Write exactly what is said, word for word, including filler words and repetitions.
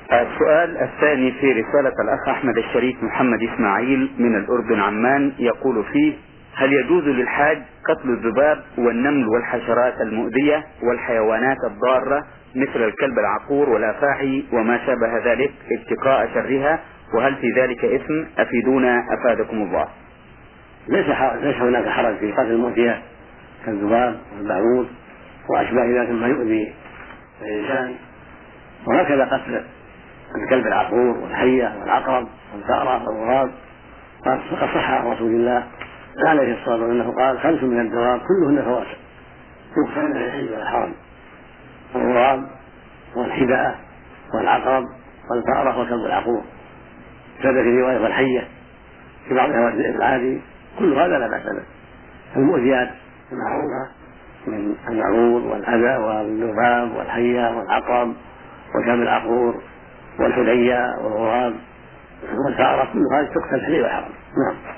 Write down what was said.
السؤال الثاني في رسالة الأخ أحمد الشريف محمد إسماعيل من الأردن عمان، يقول فيه: هل يجوز للحاج قتل الذباب والنمل والحشرات المؤذية والحيوانات الضارة مثل الكلب العقور والأفاعي وما شابه ذلك اتقاء شرها، وهل في ذلك إثم؟ أفيدونا أفادكم الله. ليس ليس هناك حرج في قتل المؤذية كالذباب والبعوض وأشباه ذلك مما يؤذي الإنسان، وهكذا قتل الكلب العقور والحية والعقرب والفأرة والغراب. قد صح عن رسول الله عليه الصلاة والسلام أنه قال: خمس من الدواب كلهن فواسق يقتلن للحل والحرم: الغراب والحباء والعقرب والفأرة والكلب العقور. زاد في رواية والحية، في بعض الذئب العادي. كل هذا لا بأس به. المؤذيات المعروفة من البعوض والأذى والذباب والحية والعقرب والكلب العقور والحلية والغراب والفأرة، كل هذه تقتل في الحل والحرم. نعم.